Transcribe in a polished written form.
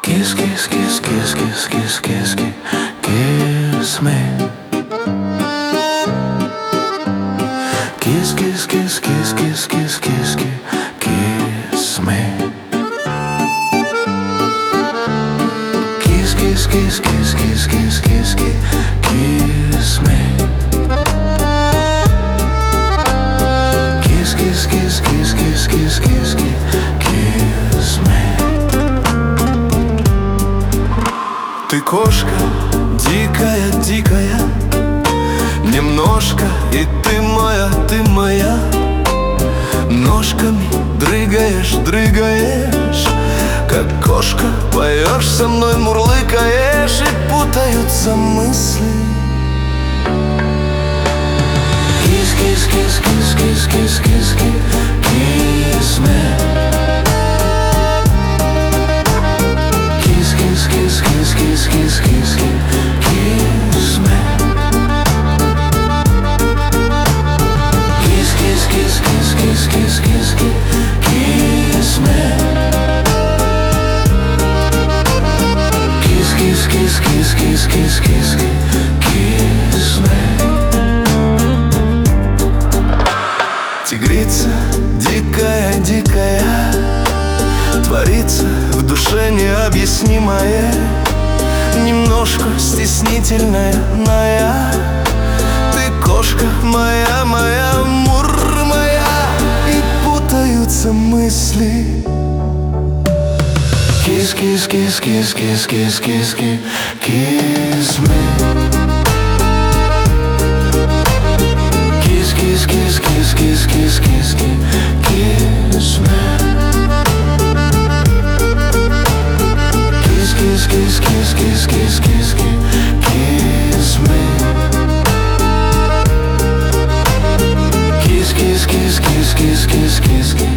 Kiss, kiss, kiss, kiss, kiss, kiss, kiss, kiss, kiss me. Kiss, kiss, kiss, kiss, kiss, kiss, kiss, kiss me. Kiss, kiss, kiss, kiss, kiss, kiss, kiss, kiss me. Kiss, kiss, kiss, kiss, kiss, kiss, kiss, kiss me. Ты кошка, дикая, дикая, немножко, и ты моя. Ножками дрыгаешь, дрыгаешь, как кошка, поешь со мной, мурлыкаешь, и путаются мысли. Kiss, kiss, kiss, kiss, kiss, kiss, kiss, kiss me. Kiss, kiss, kiss, kiss, kiss, kiss, kiss, kiss me. Kiss, kiss, kiss, kiss, kiss, kiss, kiss, kiss me. Kiss, kiss, kiss, kiss, kiss, kiss, kiss, kiss me. Тигрица, дикая, дикая, творится в душе необъяснимое, немножко стеснительная, ная. Ты кошка моя, моя, мур моя, и путаются мысли. Kiss, kiss, kiss, kiss, kiss, kiss, kiss, kiss, kiss me. Kiss, kiss, kiss, kiss, kiss, kiss, kiss, kiss me. Kiss, kiss, kiss, kiss, kiss, kiss, kiss, kiss me. Kiss, kiss, kiss, kiss, kiss, kiss, kiss, kiss.